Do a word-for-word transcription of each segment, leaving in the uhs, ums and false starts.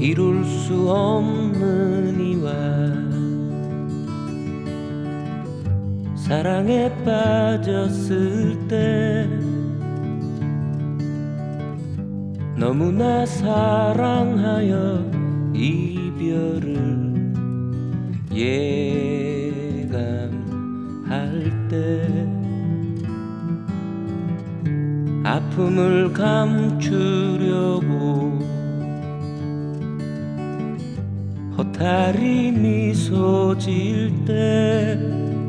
이룰 수 없는 이와 사랑에 빠졌을 때 너무나 사랑하여 이별을 예감할 때 아픔을 감추려고 허탈히 미소 지을 때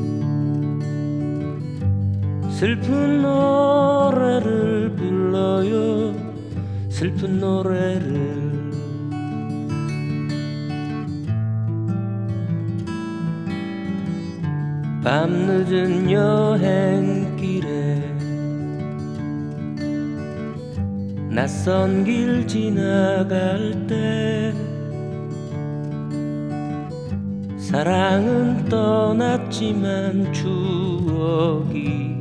슬픈 노래를 불러요. 슬픈 노래를 밤늦은 여행길에 낯선 길 지나갈 때 사랑은 떠났지만 추억이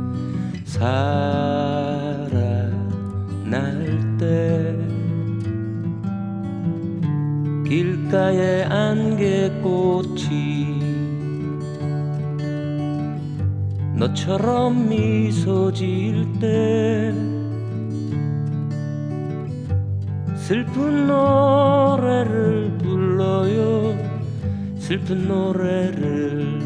살아날 때 길가의 안개꽃이 너처럼 미소 지을 때 슬픈 노래를 불러요. 슬픈 노래를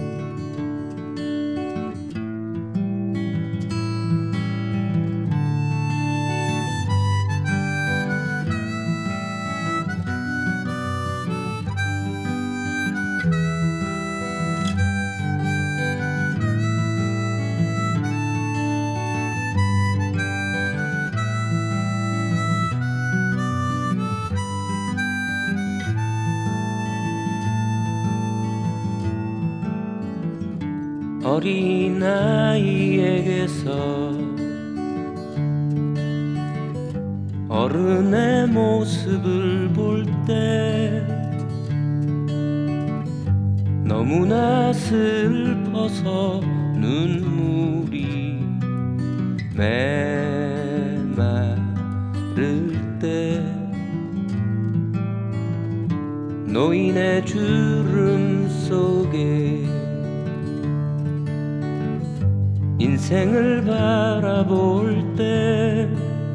어린아이에게서 어른의 모습을 볼 때 너무나 슬퍼서 눈물이 메마를 때 노인의 주름 속에 인생을 바라볼 때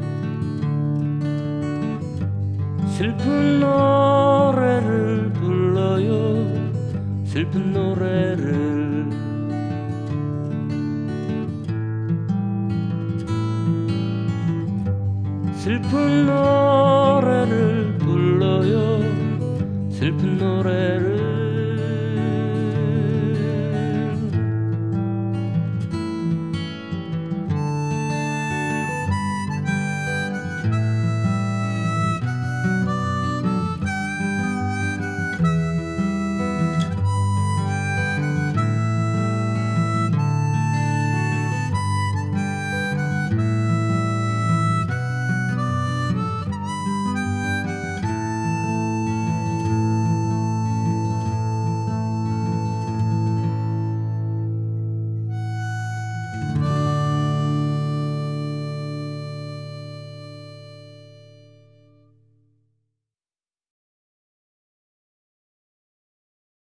슬픈 노래를 불러요. 슬픈 노래를 슬픈 노래를